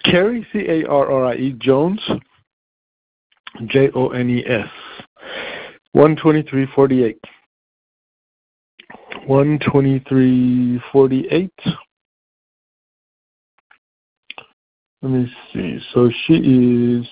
Carrie, C-A-R-R-I-E, Jones, Jones, 12348. 12348. Let me see. So she is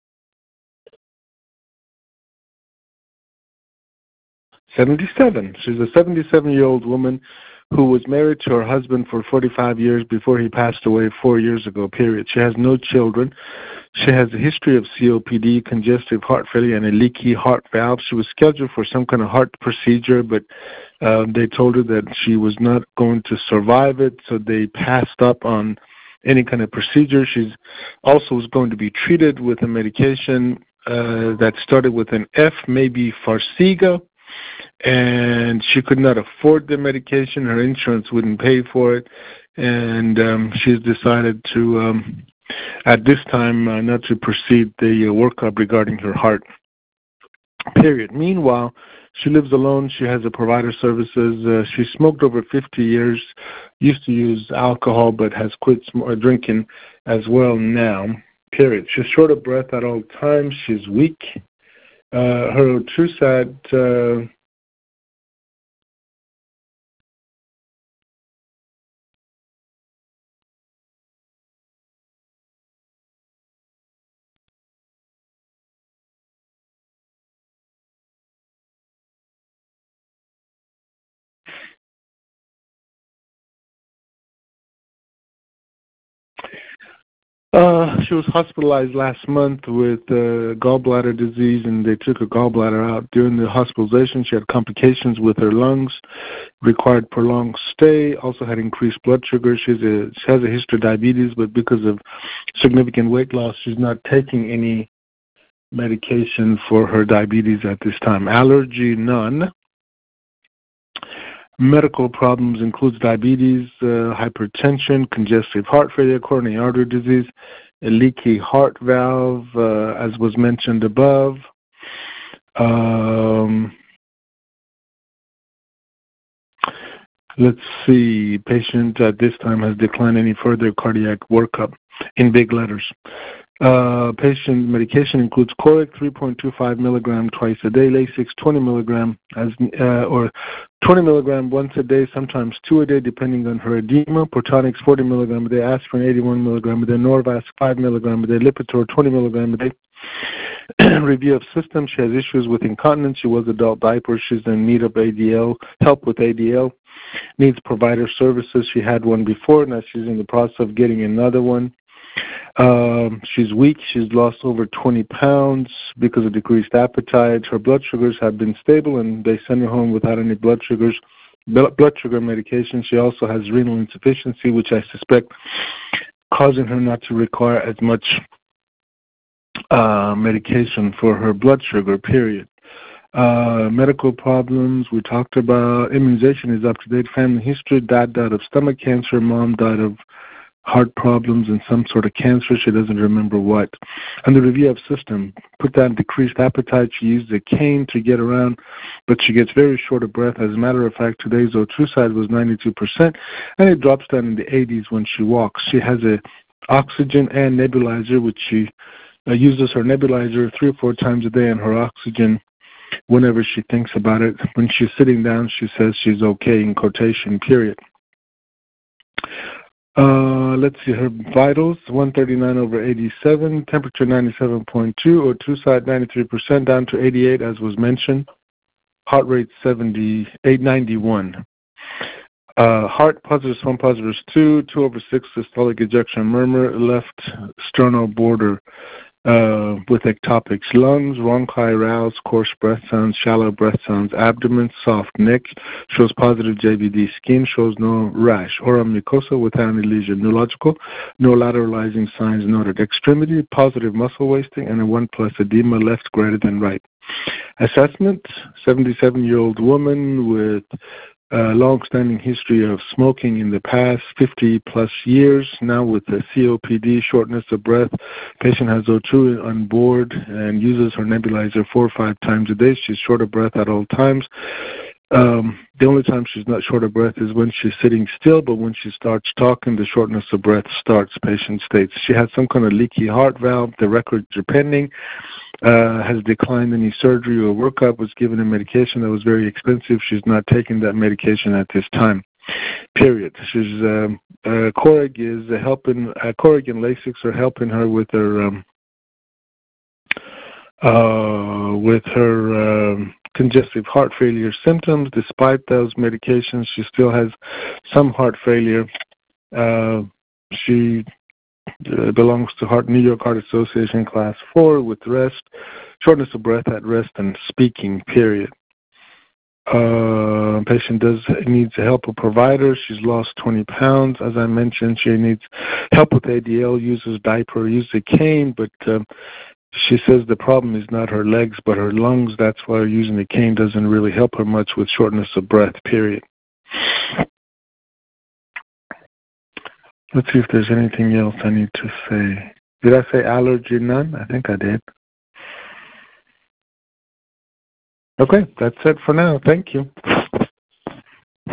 77. She's a 77-year-old woman who was married to her husband for 45 years before he passed away 4 years ago, period. She has no children. She has a history of COPD, congestive heart failure, and a leaky heart valve. She was scheduled for some kind of heart procedure, but they told her that she was not going to survive it, so they passed up on any kind of procedure. She's also was going to be treated with a medication that started with an F, maybe Farxiga, and she could not afford the medication. Her insurance wouldn't pay for it, and she's decided to, at this time, not to proceed the workup regarding her heart, period. Meanwhile, she lives alone. She has a provider services. She smoked over 50 years, used to use alcohol, but has quit drinking as well now, period. She's short of breath at all times. She's weak. Her TrueSat she was hospitalized last month with gallbladder disease, and they took her gallbladder out. During the hospitalization, she had complications with her lungs, required prolonged stay, also had increased blood sugar. She has a history of diabetes, but because of significant weight loss, she's not taking any medication for her diabetes at this time. Allergy, none. Medical problems includes diabetes, hypertension, congestive heart failure, coronary artery disease, a leaky heart valve, as was mentioned above. Let's see. Patient at this time has declined any further cardiac workup in big letters. Patient medication includes Coric 3.25 milligram twice a day, Lasix 20 milligram or 20 milligram once a day, sometimes 2 a day, depending on her edema. Protonix 40 milligram a day, aspirin 81 milligram a day, Norvasc 5 milligram a day, Lipitor 20 milligram a day. Review of systems. She has issues with incontinence. She was adult diaper. She's in need of ADL, help with ADL. Needs provider services. She had one before. Now she's in the process of getting another one. She's weak. She's lost over 20 pounds because of decreased appetite. Her blood sugars have been stable, and they send her home without any blood sugar medication. She also has renal insufficiency, which I suspect causing her not to require as much medication for her blood sugar, period. Medical problems, we talked about. Immunization is up to date. Family history, dad died of stomach cancer, mom died of heart problems and some sort of cancer. She doesn't remember what. And the review of system, put down decreased appetite. She used a cane to get around, but she gets very short of breath. As a matter of fact, today's O2 side was 92%, and it drops down in the 80s when she walks. She has a oxygen and nebulizer, which she uses her nebulizer 3 or 4 times a day, and her oxygen whenever she thinks about it. When she's sitting down, she says she's okay, in quotation, period. Let's see, her vitals, 139 over 87, temperature 97.2, O2 side 93%, down to 88 as was mentioned, heart rate 891. Heart positives 1, positives 2, 2 over 6 systolic ejection murmur, left sternal border with ectopics. Lungs, bronchi, rouse, coarse breath sounds, shallow breath sounds, abdomen, soft neck, shows positive JVD. Skin shows no rash. Oral mucosa without any lesion. Neurological, no lateralizing signs noted. Extremity, positive muscle wasting, and a 1+ edema, left greater than right. Assessment, 77-year-old woman with long-standing history of smoking in the past 50-plus years, now with the COPD, shortness of breath. Patient has O2 on board and uses her nebulizer 4 or 5 times a day. She's short of breath at all times. The only time she's not short of breath is when she's sitting still, but when she starts talking, the shortness of breath starts, patient states. She has some kind of leaky heart valve. The records are pending. Has declined any surgery or workup, was given a medication that was very expensive. She's not taking that medication at this time. Period. She's Coreg is helping. Coreg and Lasix are helping her with her congestive heart failure symptoms. Despite those medications, she still has some heart failure. She belongs to New York Heart Association Class 4 with rest, shortness of breath at rest, and speaking, period. Patient needs help with provider. She's lost 20 pounds. As I mentioned, she needs help with ADL, uses diaper, uses a cane, but she says the problem is not her legs but her lungs. That's why using the cane doesn't really help her much with shortness of breath, period. Let's see if there's anything else I need to say. Did I say allergy? None? I think I did. Okay, that's it for now. Thank you.